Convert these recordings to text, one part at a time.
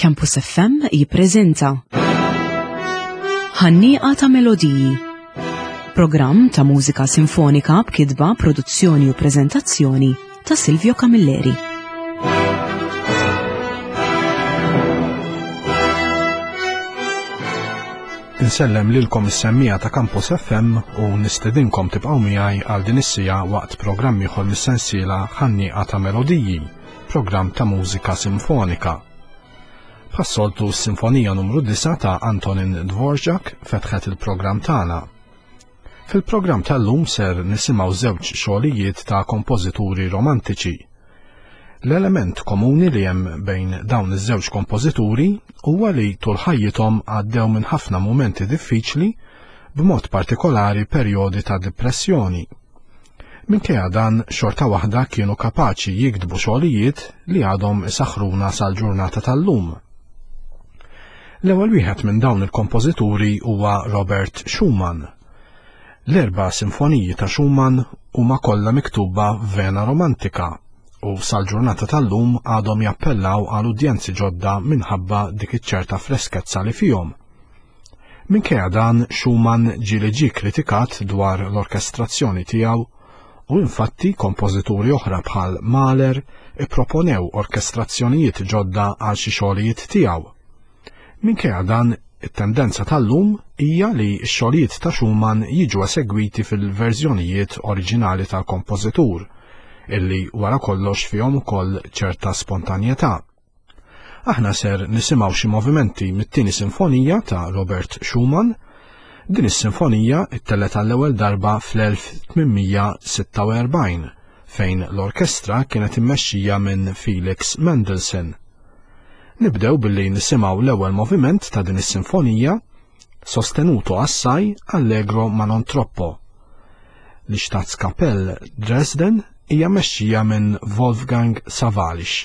Campus FM jippreżenta Ħannieqa ta' Melodiji, programm ta' mużika sinfonika b'kitba, produzzjoni u preżentazzjoni ta' Silvio Camilleri. Insellem lilkom is-semmija ta' Campus FM u nistedinkom tibqgħu miegħi għal din is-sija waqt programm ieħor mis-sensiela Ħannieqa ta' Melodiji, programm ta' mużika sinfonika. Bħas-soltu s-Sinfonija numru 9 ta' Antonin Dvorak fetħet il-programm tagħna. Fil-programm tal-lum ser nisimgħu żewġ xogħlijiet ta' kompożituri romantiċi. L-element komuni li hemm bejn dawn iż-żewġ kompożituri huwa li tul ħajjithom għaddew minn ħafna mumenti diffiċli, b'mod partikolari perjodi ta' depressjoni. Minkejja dan xorta waħda kienu kapaċi jiktbu xogħlijiet li għadhom isaħħruna sal-ġurnata tal-lum. L-ewwel wieħed minn dawn il-kompożituri huwa Robert Schumann. L-erba' sinfoniji ta' Schumann huma kollha miktuba f'vena romantika u sal-ġurnata tal-lum għadhom jappellaw għal udjenzi ġodda minħabba dik iċ-ċerta freskezza li fihom. Minkejja dan Schumann ġie kritikat dwar l-orkestrazzjoni tiegħu u infatti kompożituri oħra bħal Mahler ipproponew orkestrazzjonijiet ġodda għal xi xogħlijiet tiegħu. Minkejja dan it-tendenza tal-lum hija li x-xogħlijiet ta' Schumann jiġu esegwiti fil-verżjonijiet oriġinali tal-kompożitur, illi wara kollox fihom ukoll ċerta spontanjetà. Aħna ser nisimgħu xi movimenti mit-tieni sinfonija ta' Robert Schumann. Din is-sinfonija ttellet għall-ewwel darba fl-1846 fejn l-orkestra kienet immexxija minn Felix Mendelssohn. Nibdew billi nisimgħu l-ewwel moviment ta' din is-sinfonija, sostenuto assai allegro ma non troppo. L-Staatskapell Dresden hija mexxija minn Wolfgang Sawallisch.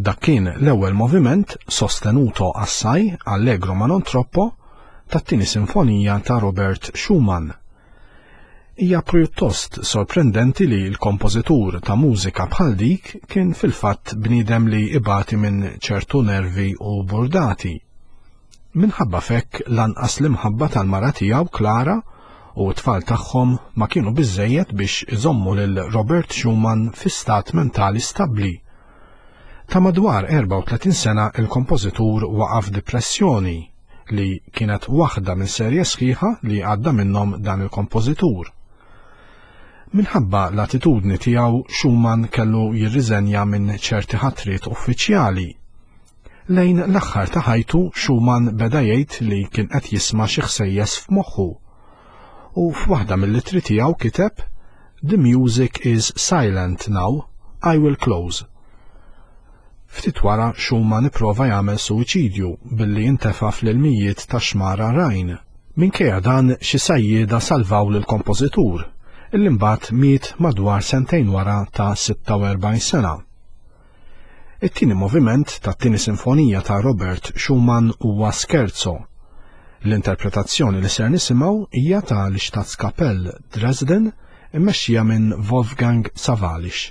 Dak kien l-ewwel moviment sostenuto assai allegro ma non troppo tat-tieni sinfonija ta' Robert Schumann. Hija pjuttost sorprendenti li l-kompożitur ta' mużika bħal dik kien fil-fatt bniedem li ibati minn ċertu nervi u burdati. Minħabba fekk lanqas l-imħabba tal-mara tiegħu Klara u t-tfal tagħhom ma kienu biżżejjed biex iżommu lil Robert Schumann fi stat mentali stabbli. Ta' madwar 34 sena il-kompożitur waqaf depressjoni li kienet waħda minn serje sħiħa li għadda minnhom dan il-kompożitur. Minħabba l-attitudni tiegħu Schumann kellu jirriżenja minn ċerti ħatriet uffiċjali. Lejn l-aħħar ta' ħajtu Schumann beda jgħid li kien qed jisma' xi ħsejjes f'moħħu. U f'waħda mill-littri tiegħu kiteb "The music is silent now, I will close." Ftit wara Schumann ipprova jagħmel suwiċidju billi intefa' fl-ilmijiet ta' xmara Rajn. Minkejja dan xi sajjieda salvaw lill-kompożitur, illi mbagħad miet madwar sentejn wara ta' 46 sena. It-tieni moviment tat-tieni sinfonija ta' Robert Schumann huwa Scherzo. L-interpretazzjoni li ser nisimgħu hija ta' l-Staatskapell Dresden immexxija minn Wolfgang Sawallisch.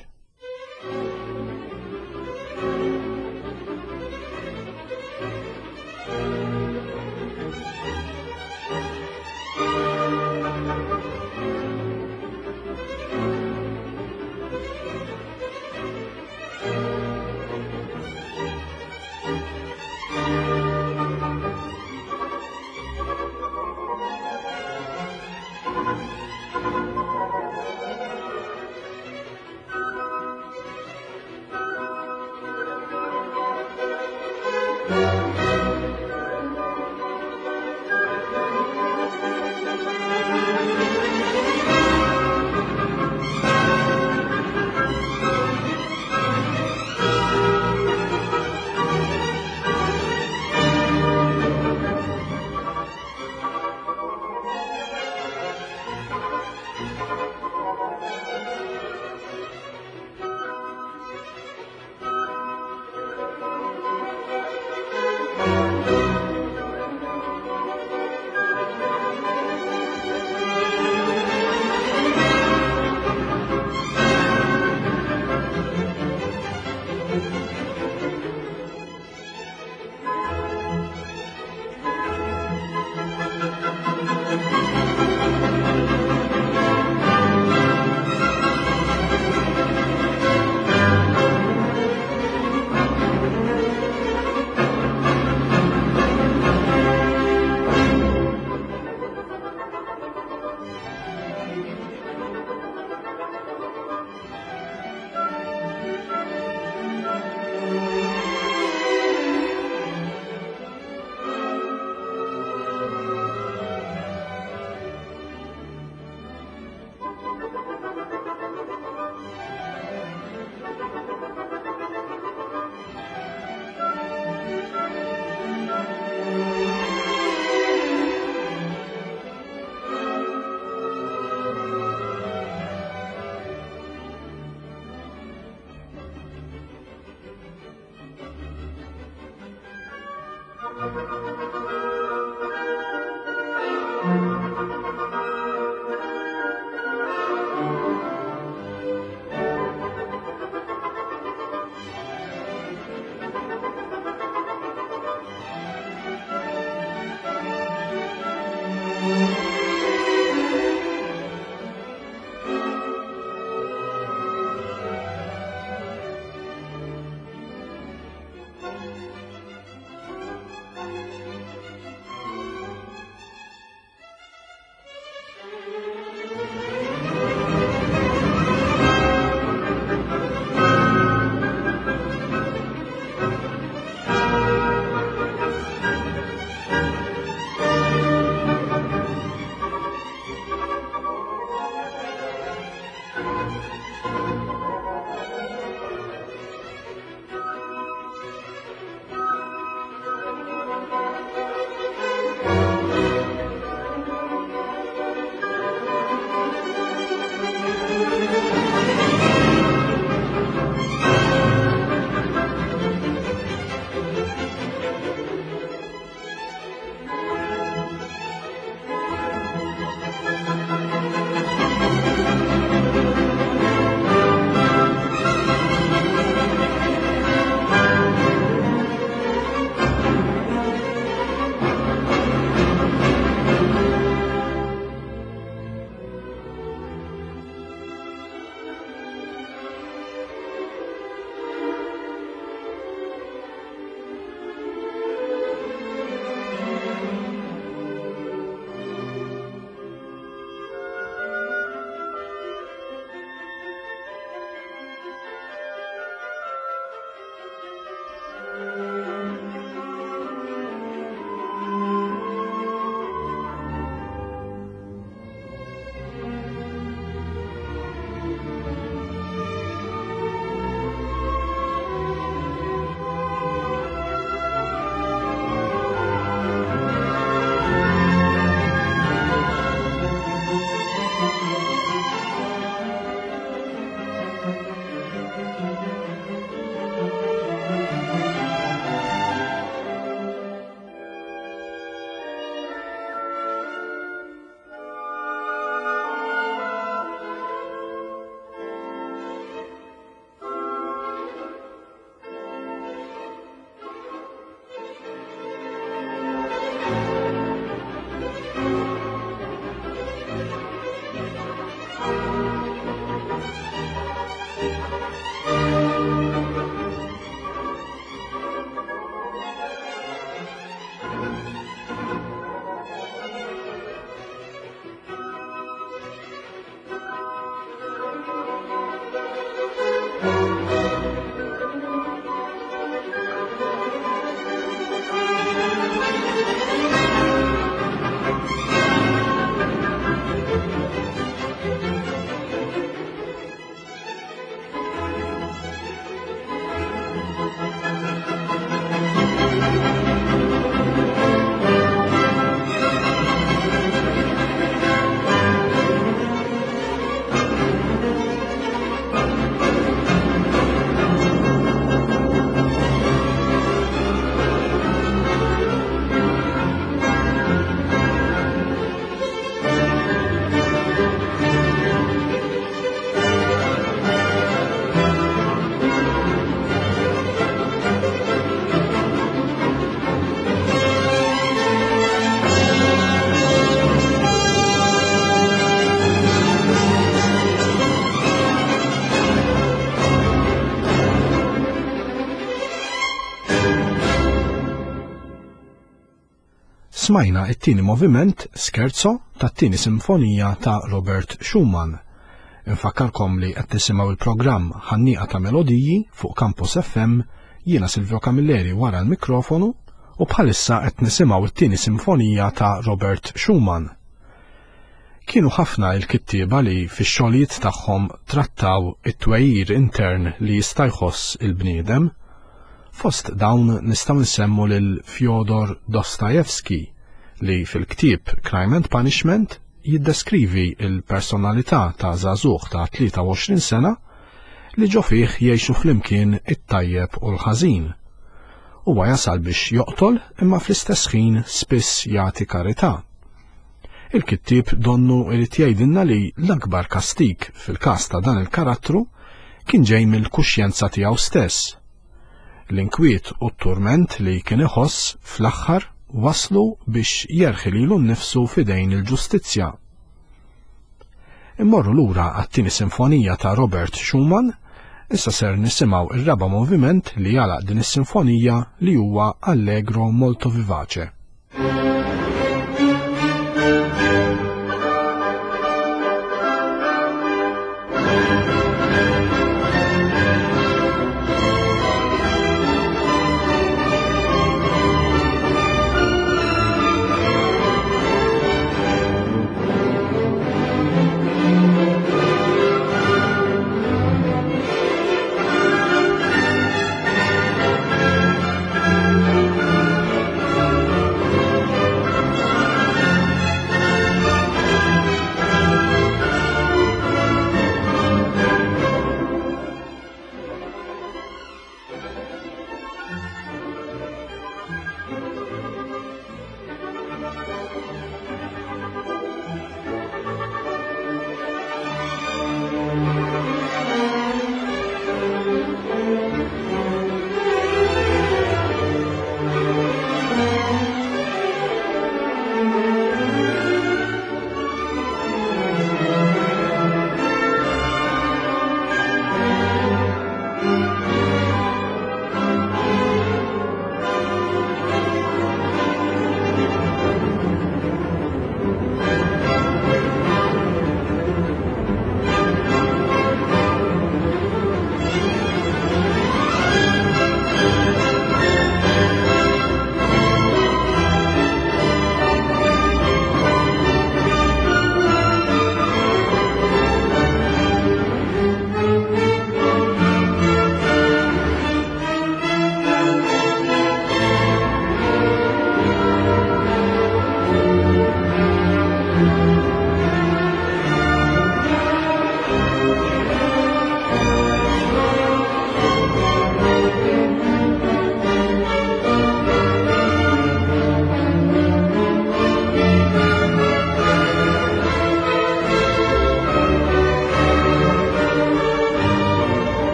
smajna it-tieni moviment scherzo tat-tieni simfonija ta' Robert Schumann. Infakkarkom li qed tisimgħu il-programm Ħannieqa ta' Melodiji fuq Campus FM, jiena Silvio Camilleri wara l-mikrofonu u bħalissa qed nisimgħu it-tieni simfonija ta' Robert Schumann. Kienu ħafna l-kittieba li fix-xogħlijiet tagħhom trattaw it-twejjir intern li jista' jħoss il-bniedem. Fost dawn nistgħu nsemmu lil Fyodor Dostojevski li fil-ktieb Crime and Punishment jiddeskrivi il-personalità ta' żagħżugħ ta' 23 sena li ġo fih jgħixu flimkien it-tajjeb u l-ħażin. Huwa jasal biex joqtol imma fl-istess ħin spiss jagħti karità. Il-kittieb donnu irid jgħidilna li l-akbar kastik fil-każ ta' dan il-karattru kien ġej mill-kuxjenza tiegħu stess. L-inkwiet u t-turment li kien iħoss fl-aħħar waslu biex jerħi lilu nnifsu fidejn il-ġustizzja. Immorru lura għat-tieni sinfonija ta' Robert Schumann, issa ser nisimgħu ir-raba' moviment li jalaq din is-sinfonija li huwa allegro molto vivace.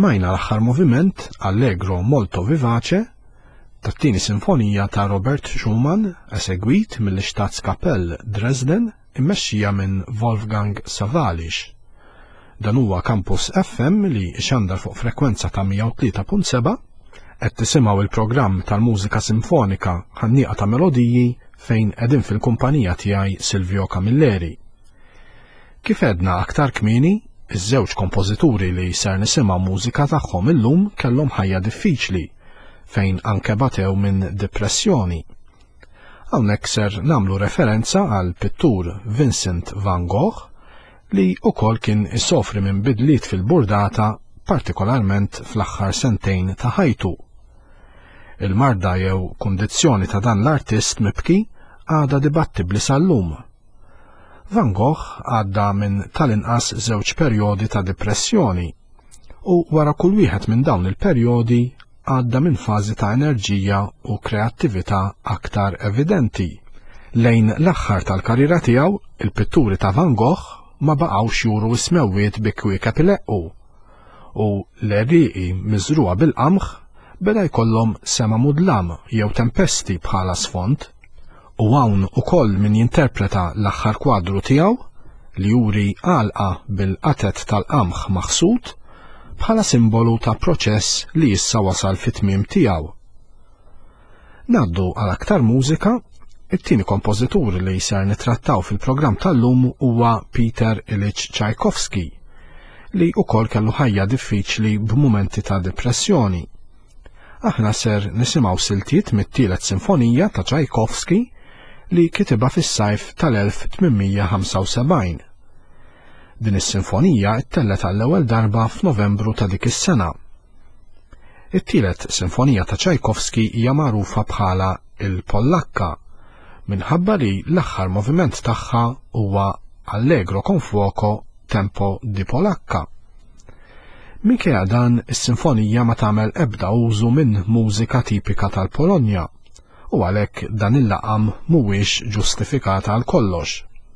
Smajna l-aħħar moviment Allegro molto vivace tat-tieni sinfonija ta' Robert Schumann esegwit mill-Staatskapell Dresden immexxija minn Wolfgang Sawallisch. Dan huwa Campus FM li xandar fuq frekwenza ta' 103.7 qed tisimgħu il-programm tal-mużika sinfonika ħannieqa ta' melodiji fejn qegħdin fil-kumpanija tiegħi Silvio Camilleri. Kif edna aktar kmieni, iż-żewġ kompożituri li ser nisimgħu mużika tagħhom illum kellhom ħajja diffiċli fejn anke batew minn depressjoni. Hawnhekk ser nagħmlu referenza għal pittur Vincent van Gogh li wkoll kien isofri minn bidliet fil-burdata partikolarment fl-aħħar sentejn ta' ħajtu. Il-marda jew kundizzjoni ta' dan l-artist mibki għada dibattibli sal-lum. Van Gogh għadda minn tal-inqas żewġ perjodi ta' depressjoni u wara kull wieħed minn dawn il-perjodi għadda minn fażi ta' enerġija u kreattività aktar evidenti. Lejn l-aħħar tal-karriera tiegħu, il-pitturi ta' Van Gogh ma baqgħux juru ismewwiet bi kwiekeb ileqqu u l-errieqi miżruha bil-qamħ beda jkollhom sema mudlam jew tempesti bħala sfond. U hawn ukoll min jinterpreta l-aħħar kwadru tiegħu li juri għalqa bil-qatet tal-qamħ maħsud bħala simbolu ta' proċess li issa wasal fit-tmiem tiegħu. Ngħaddu għal aktar mużika, it-tieni kompożitur li ser nitrattaw fil-programm tal-lum huwa Peter Ilyich Tchaikovsky li wkoll kellu ħajja diffiċli b'mumenti ta' depressjoni. Aħna ser nisimgħu siltiet mit-tielet sinfonija ta' Tchaikovsky li kitibha fis-sajf tal-1875. Din is-sinfonija ttellet għall-ewwel darba f'Novembru ta' dik is-sena. It-tielet sinfonija ta' Tchaikovsky hija magħrufa bħala il-Pollakka minħabba li l-aħħar moviment tagħha huwa Allegro con fuoco tempo di Polacca. Minkejja dan is-sinfonija ma tagħmel ebda użu minn mużika tipika tal-Polonja u għalhekk dan il-laqam mhuwiex ġustifikata għal kollox.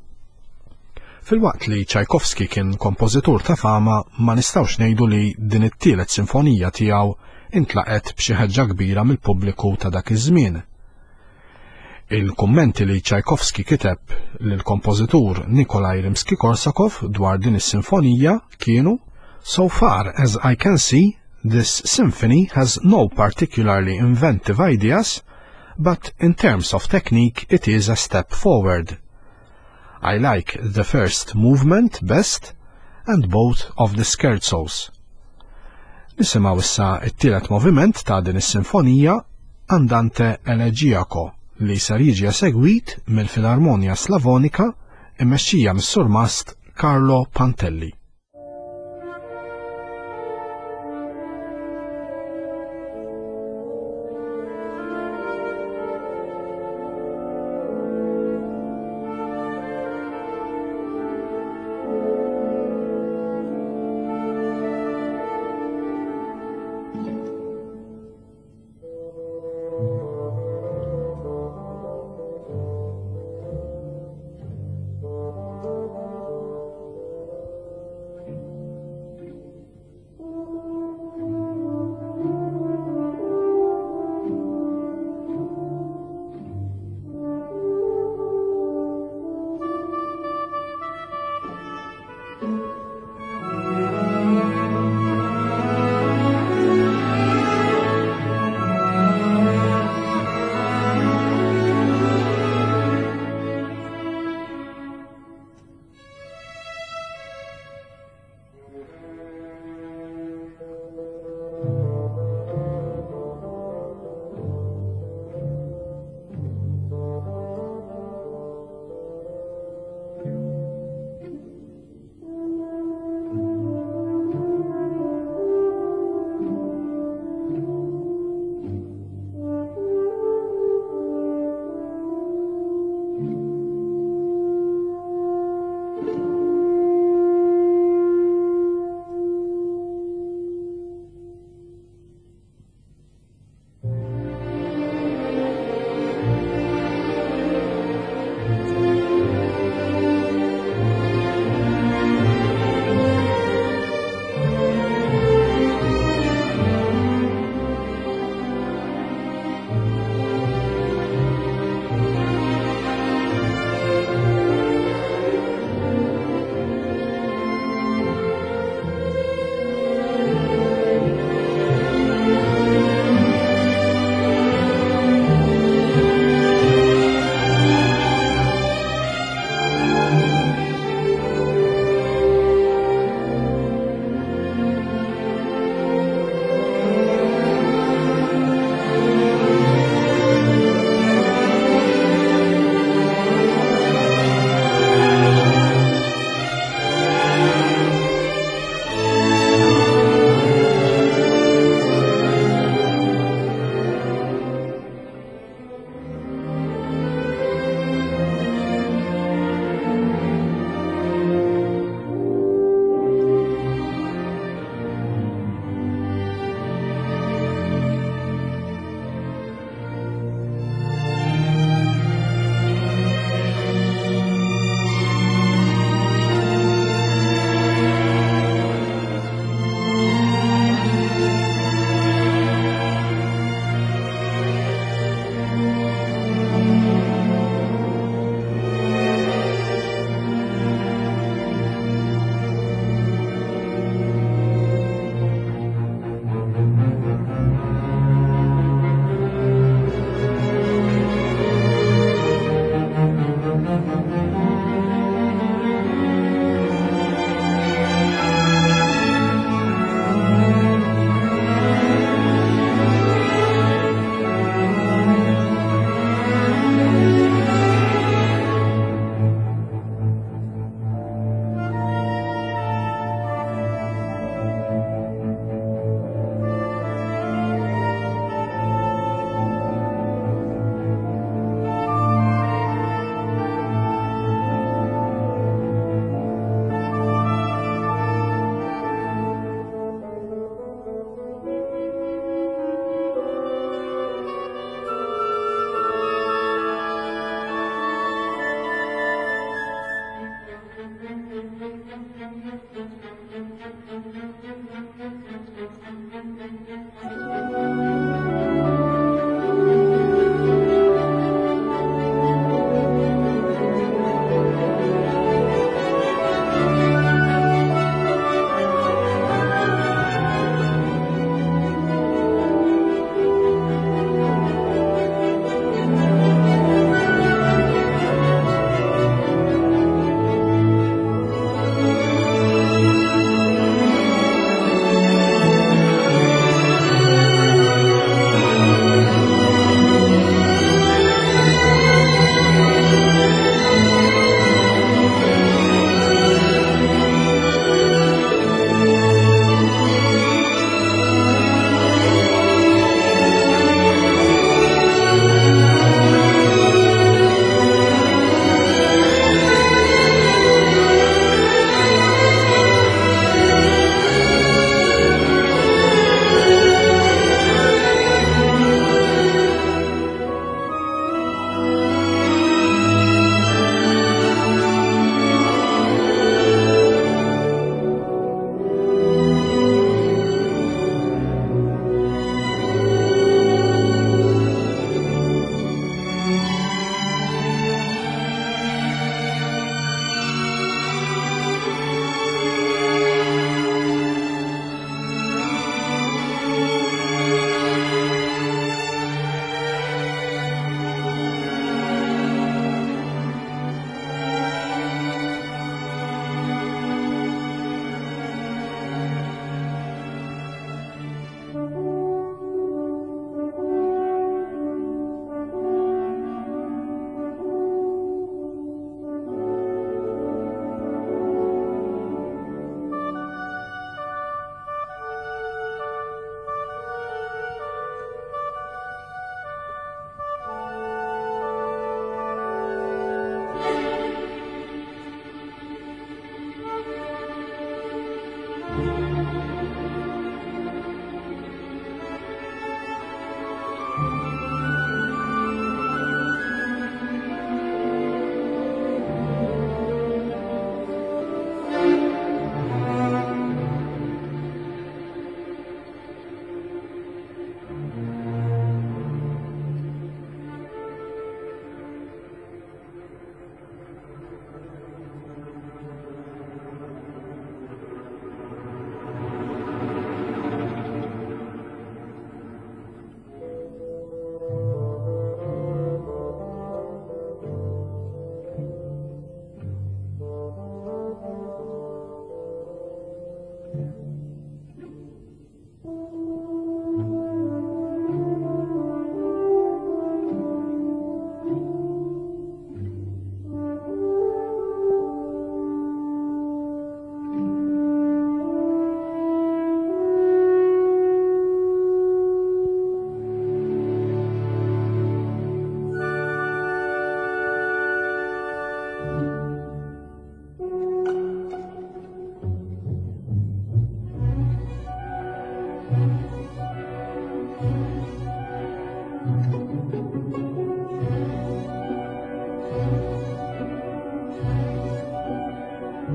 Fil-waqt li Tchaikovsky kien kompożitur ta' fama, ma nistgħux ngħidu li din it-tielet sinfonija tiegħu intlaqet b'xi ħeġġa kbira mill-pubbliku ta' dak iż-żmien. Il-kummenti li Tchaikovsky kiteb lill-kompożitur Nikolaj Rimski-Korsakov dwar din is-sinfonija kienu: "So far as I can see, this symphony has no particularly inventive ideas, but in terms of technique it is a step forward. I like the first movement best and both of the scherzos." Nisimgħu issa t-tielet moviment ta' din is-sinfonija Andante Elegiaco li ser jiġi esegwit mill-Filarmonija Slavonika immexxija mis-surmast Carlo Pantelli.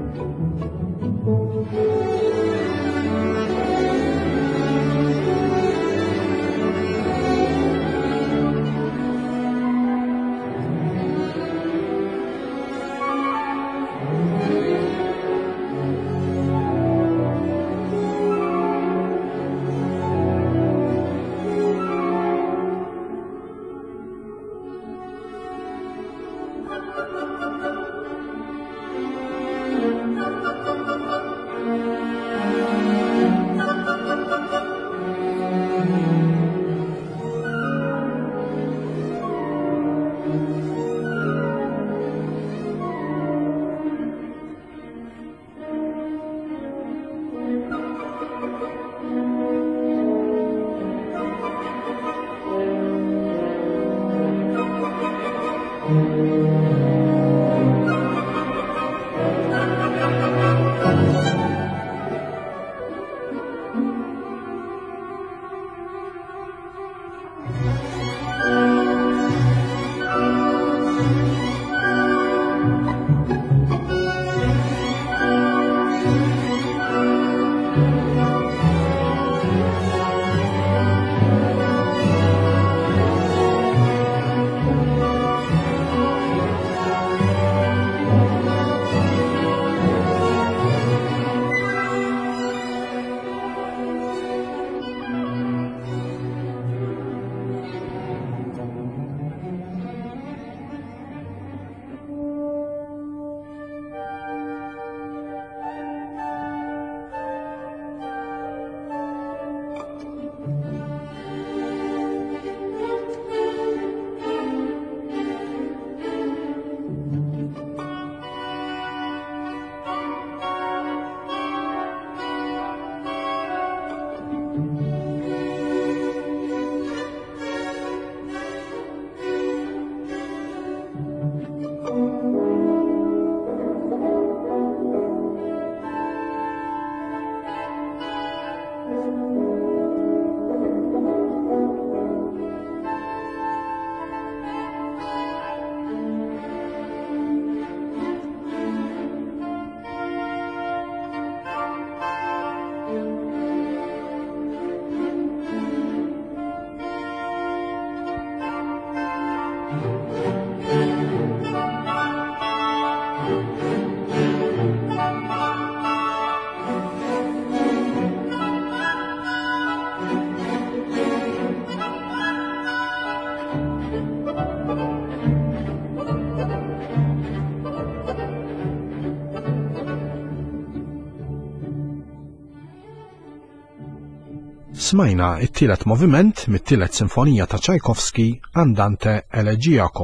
Smajna it-tielet moviment mit-tielet sinfonija ta' Tchaikovsky Andante Elegiaco.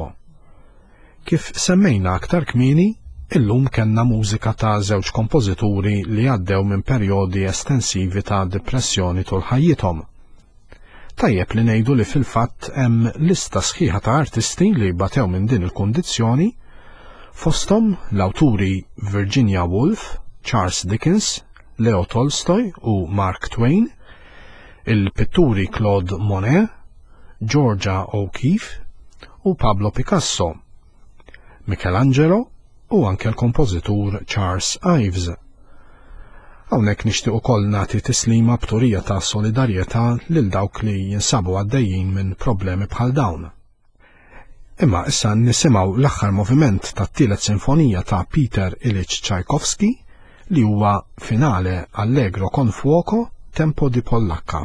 Kif semmejna aktar kmieni, illum kellna mużika ta' żewġ kompożituri li għaddew minn perjodi estensivi ta' depressjoni tul ħajjithom. Tajjeb li ngħidu li fil-fatt hemm lista sħiħa ta' artisti li batew minn din il-kundizzjoni, fosthom l-awturi Virginia Woolf, Charles Dickens, Leo Tolstoy u Mark Twain, il-pitturi Claude Monet, Georgia O'Keeffe u Pablo Picasso, Michelangelo u anke l-kompożitur Charles Ives. Hawnhekk nixtieq ukoll nagħti tislima b'turija ta' solidarjetà lil dawk li jinsabu għaddejjin minn problemi bħal dawn. Imma issa nisimgħu l-aħħar moviment tat-tielet sinfonija ta' Peter Ilyich Tchaikovsky li huwa finale Allegro con fuoco tempo di Pollacca.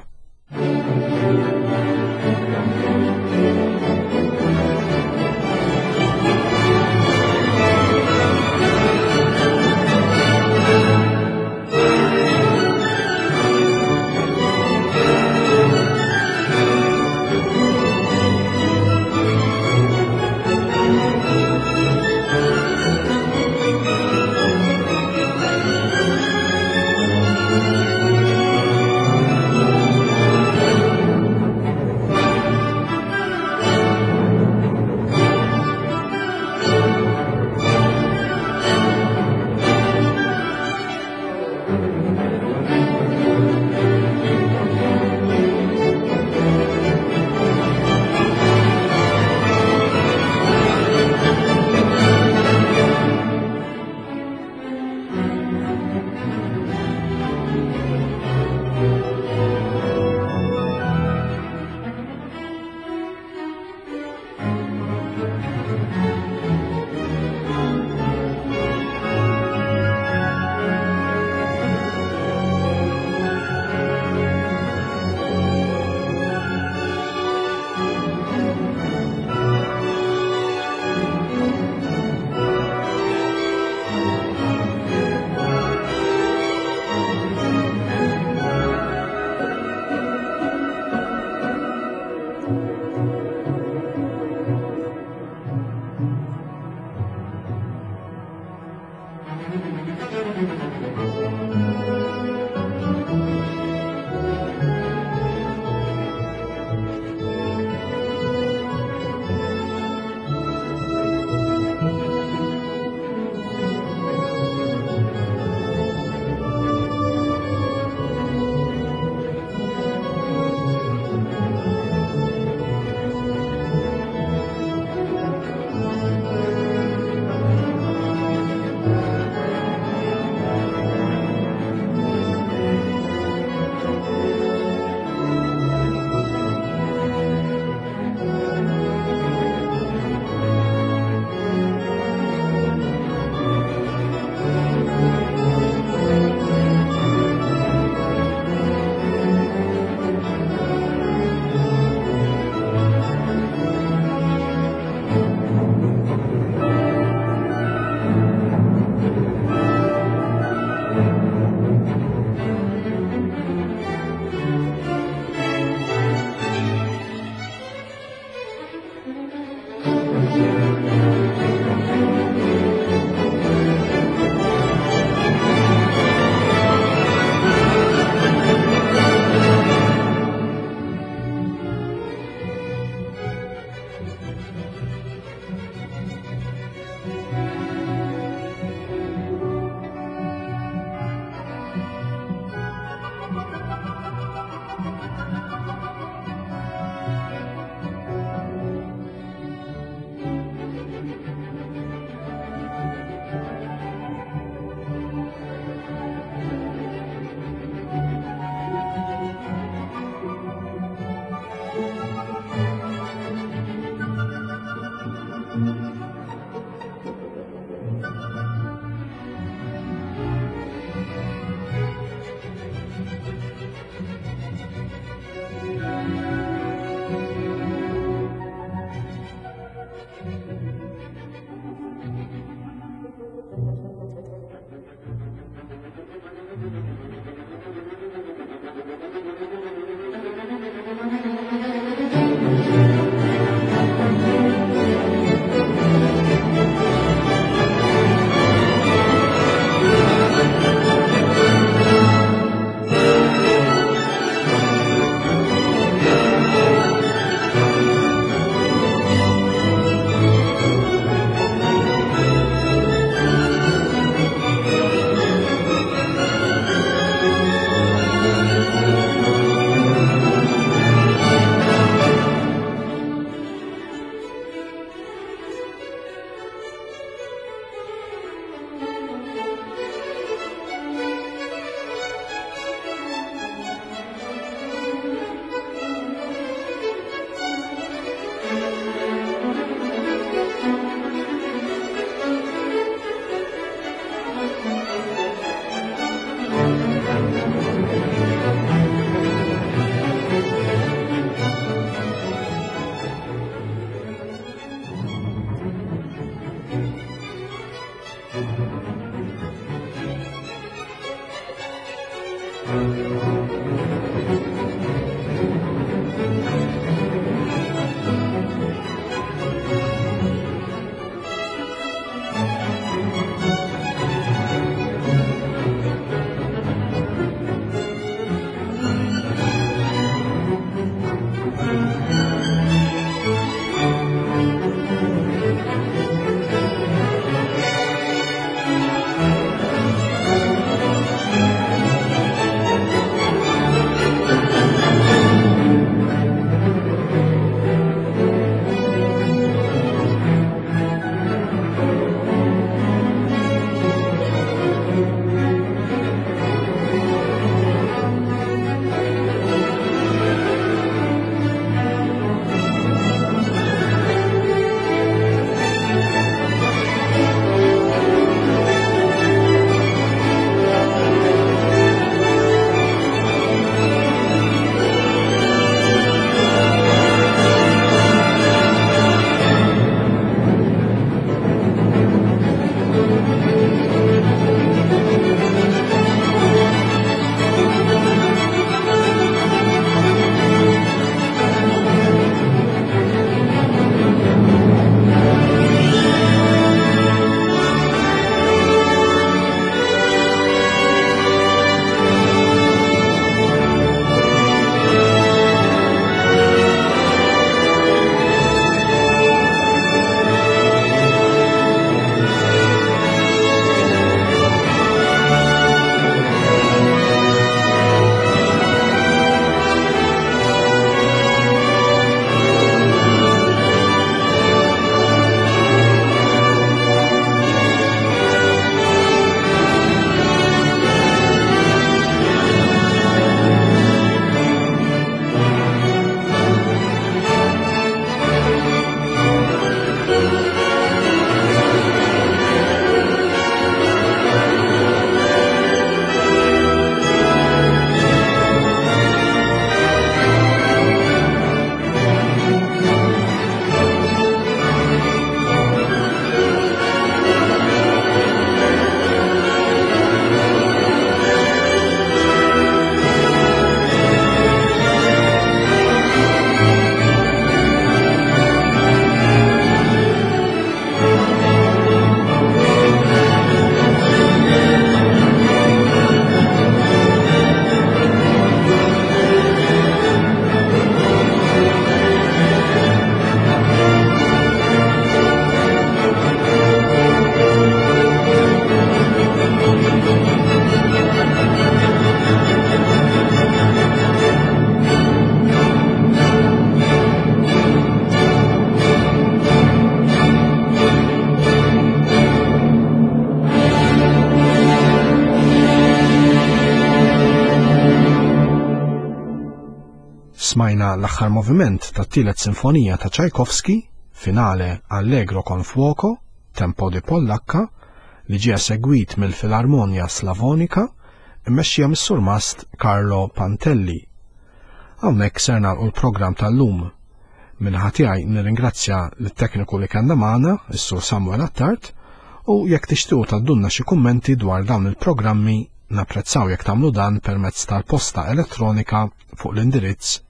Smajna l-aħħar moviment tat-tielet sinfonija ta' Tchaikovsky, finale Allegro con fuoco, tempo di Pollakka, li ġie segwit mill-Filarmonja Slavonika immexxija mis-surmast Carlo Pantelli. Hawnhekk ser nagħlqu l-programm tal-lum. Minħa tiegħi nirringrazzja lit-tekniku li kellna magħna, is-Sur Samuel Attart, u jekk tixtiequ taddunna xi kummenti dwar dawn il-programmi napprezzaw jekk tagħmlu dan permezz tal-posta elettronika fuq l-indirizz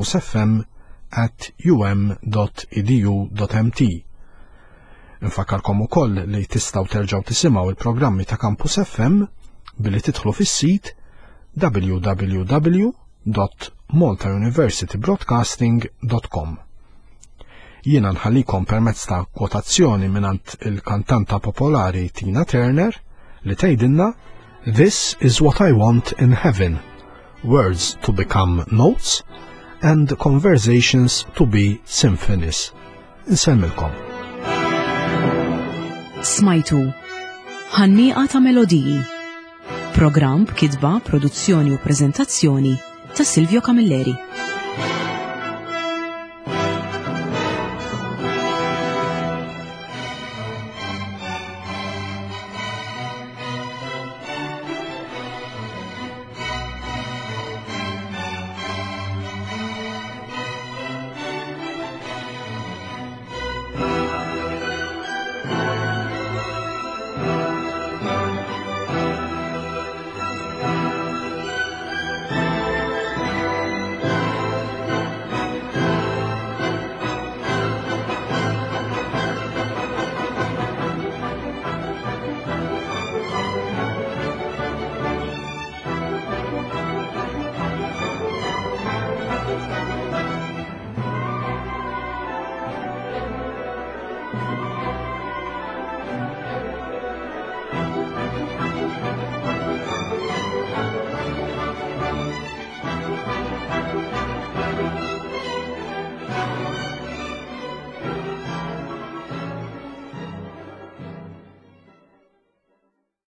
campusfm@um.edu.mt. Infakkarkom ukoll li tistgħu terġgħu tisimgħu il-programmi ta' Campus FM billi tidħlu fis-sit www.maltauniversitybroadcasting.com. Jiena nħallikom permezz ta' kwotazzjoni mingħand il-kantanta popolari Tina Turner li tgħidilna "This is what I want in heaven, words to become notes and conversations to be symphonies." Insemmilkom. Smajtu ħannieqa ta' melodiji. Programm b'kitba, produzzjoni u preżentazzjoni ta' Silvio Camilleri.